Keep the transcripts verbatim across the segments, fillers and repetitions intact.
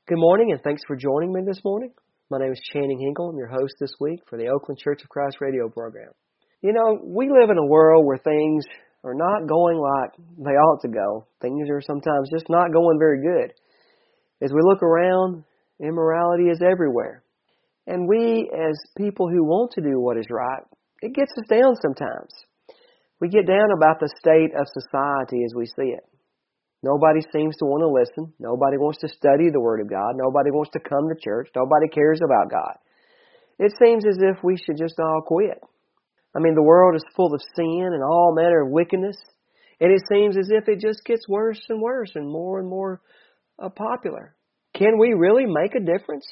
Good morning, and thanks for joining me this morning. My name is Channing Hinkle. I'm your host this week for the Oakland Church of Christ radio program. You know, we live in a world where things are not going like they ought to go. Things are sometimes just not going very good. As we look around, immorality is everywhere. And we, as people who want to do what is right, it gets us down sometimes. We get down about the state of society as we see it. Nobody seems to want to listen. Nobody wants to study the Word of God. Nobody wants to come to church. Nobody cares about God. It seems as if we should just all quit. I mean, the world is full of sin and all manner of wickedness. And it seems as if it just gets worse and worse and more and more uh, popular. Can we really make a difference?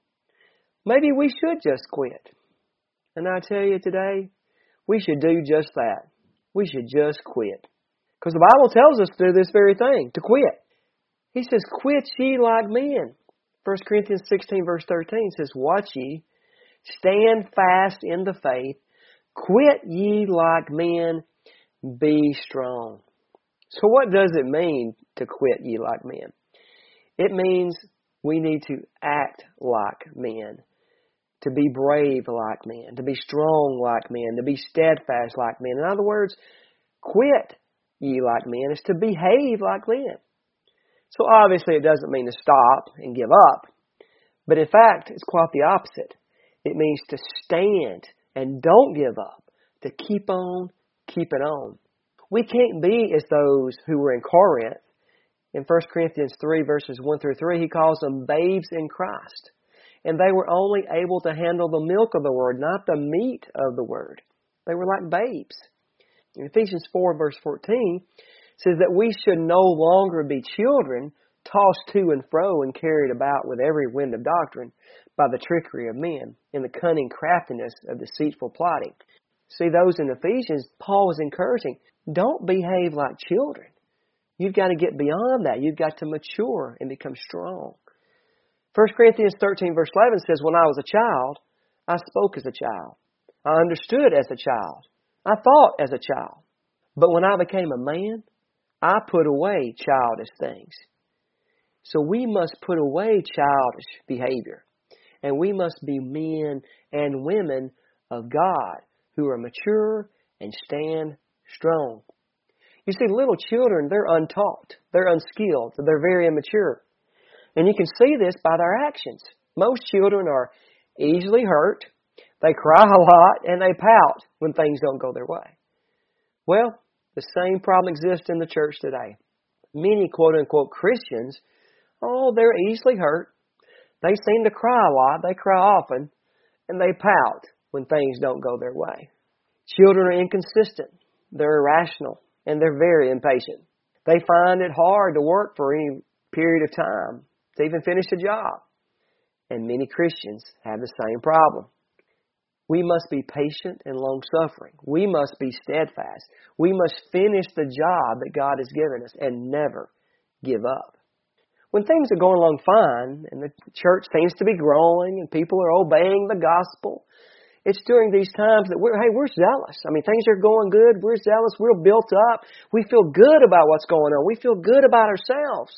Maybe we should just quit. And I tell you today, we should do just that. We should just quit. Because the Bible tells us to do this very thing, to quit. He says, quit ye like men. First Corinthians sixteen verse thirteen says, watch ye, stand fast in the faith, quit ye like men, be strong. So what does it mean to quit ye like men? It means we need to act like men, to be brave like men, to be strong like men, to be steadfast like men. In other words, quit ye like men is to behave like men. So obviously it doesn't mean to stop and give up. But in fact, it's quite the opposite. It means to stand and don't give up. To keep on keeping on. We can't be as those who were in Corinth. In First Corinthians three verses one through three, he calls them babes in Christ. And they were only able to handle the milk of the Word, not the meat of the Word. They were like babes. In Ephesians four verse fourteen, it says that we should no longer be children, tossed to and fro and carried about with every wind of doctrine by the trickery of men, in the cunning craftiness of deceitful plotting. See, those in Ephesians, Paul was encouraging, don't behave like children. You've got to get beyond that. You've got to mature and become strong. First Corinthians thirteen verse eleven says, when I was a child, I spoke as a child. I understood as a child. I thought as a child. But when I became a man, I put away childish things. So we must put away childish behavior. And we must be men and women of God who are mature and stand strong. You see, little children, they're untaught. They're unskilled. They're very immature. And you can see this by their actions. Most children are easily hurt. They cry a lot and they pout when things don't go their way. Well, the same problem exists in the church today. Many quote-unquote Christians, oh, they're easily hurt. They seem to cry a lot. They cry often. And they pout when things don't go their way. Children are inconsistent. They're irrational. And they're very impatient. They find it hard to work for any period of time to even finish a job. And many Christians have the same problem. We must be patient and long-suffering. We must be steadfast. We must finish the job that God has given us and never give up. When things are going along fine and the church seems to be growing and people are obeying the gospel, it's during these times that we're, hey, we're zealous. I mean, things are going good. We're zealous. We're built up. We feel good about what's going on. We feel good about ourselves.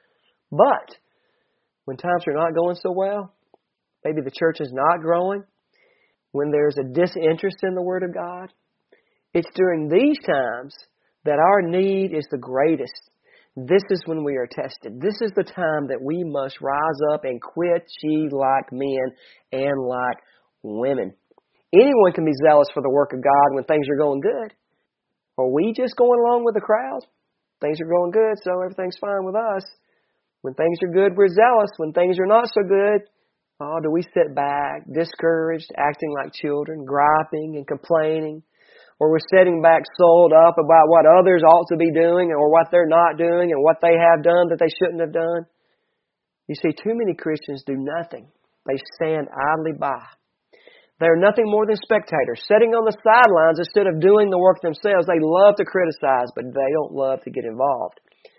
But when times are not going so well, maybe the church is not growing, when there's a disinterest in the Word of God, it's during these times that our need is the greatest. This is when we are tested. This is the time that we must rise up and quit ye like men and like women. Anyone can be zealous for the work of God when things are going good. Are we just going along with the crowd? Things are going good, so everything's fine with us. When things are good, we're zealous. When things are not so good, oh, do we sit back, discouraged, acting like children, griping and complaining? Or we're sitting back soiled up about what others ought to be doing or what they're not doing and what they have done that they shouldn't have done? You see, too many Christians do nothing. They stand idly by. They're nothing more than spectators, sitting on the sidelines instead of doing the work themselves. They love to criticize, but they don't love to get involved.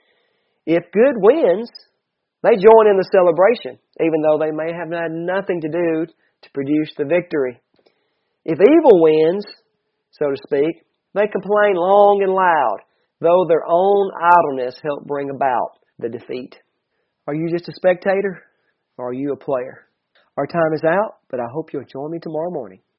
If good wins, they join in the celebration, even though they may have had nothing to do to produce the victory. If evil wins, so to speak, they complain long and loud, though their own idleness helped bring about the defeat. Are you just a spectator? or are you a player? Our time is out, but I hope you'll join me tomorrow morning.